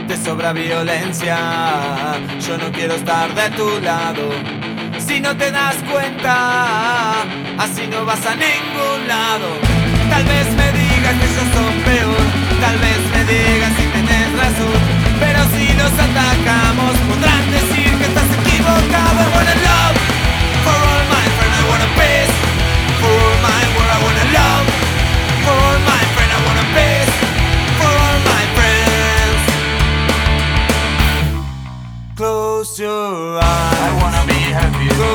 te sobra violencia. Yo no quiero estar de tu lado. Si no te das cuenta, así no vas a ningún lado. Tal vez me digas que yo soy peor, tal vez me digas si tenés razón, pero si los atacamos podrán decir que estás equivocado. I wanna love for all my friends, I wanna peace for all my world, I wanna love for all my friends, I wanna peace for all my friends. Close your eyes, I wanna be happy.